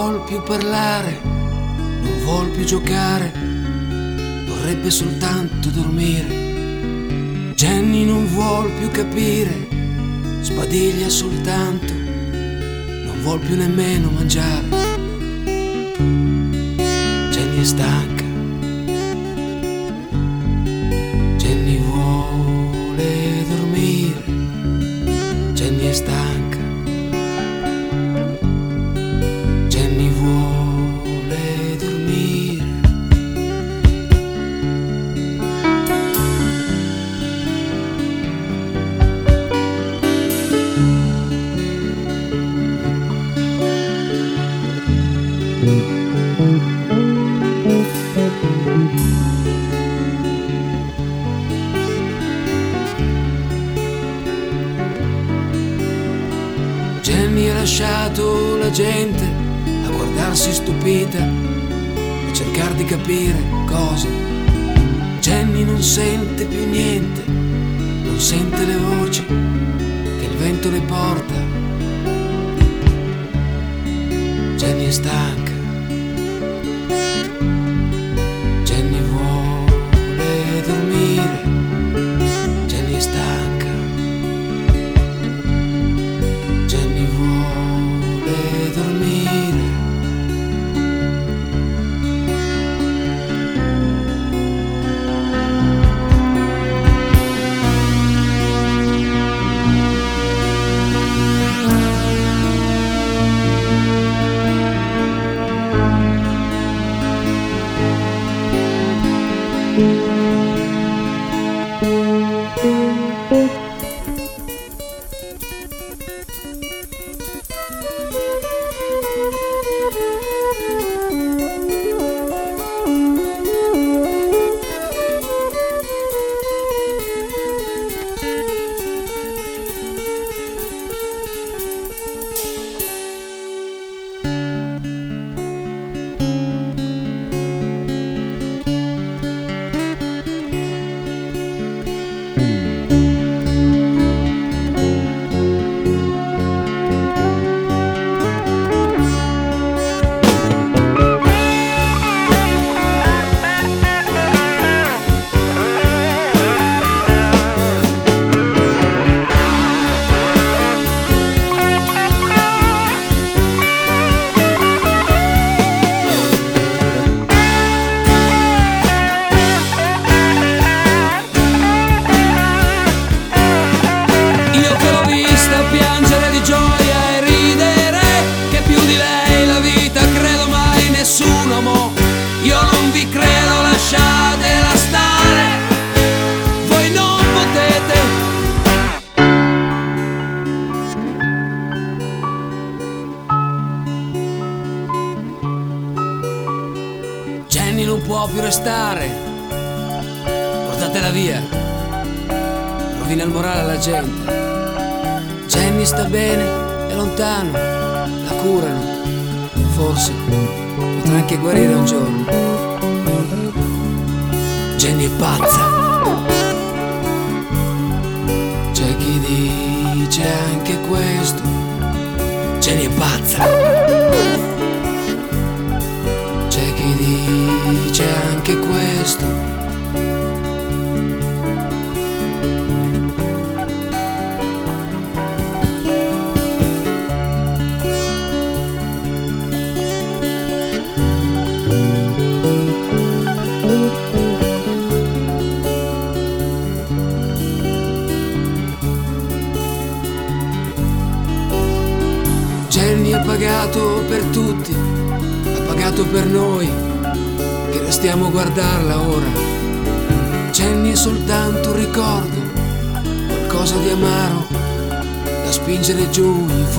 vuol più parlare, non vuol più giocare, vorrebbe soltanto dormire. Jenny non vuol più capire, sbadiglia soltanto, non vuol più nemmeno mangiare. Jenny è stanca, Jenny vuole dormire, Jenny è stanca, Jenny vuole dormire. Jenny ha lasciato la gente a guardarsi stupita, a cercare di capire cosa. Jenny non sente più niente, non sente le voci che il vento le porta. Jenny è stanca, Jenny vuole dormire, Jenny è stanca, Jenny vuole dormire. Piangere di gioia e ridere, che più di lei la vita credo mai nessuno amò. Io non vi credo, lasciatela stare, voi non potete. Jenny non può più restare, portatela via, rovina il morale alla gente. Jenny sta bene, è lontano, la curano, forse potrà anche guarire un giorno. Jenny è pazza, c'è chi dice anche questo. Jenny è pazza, c'è chi dice anche questo. Jenny ha pagato per tutti, ha pagato per noi, che restiamo a guardarla ora. Jenny è soltanto un ricordo, qualcosa di amaro da spingere giù in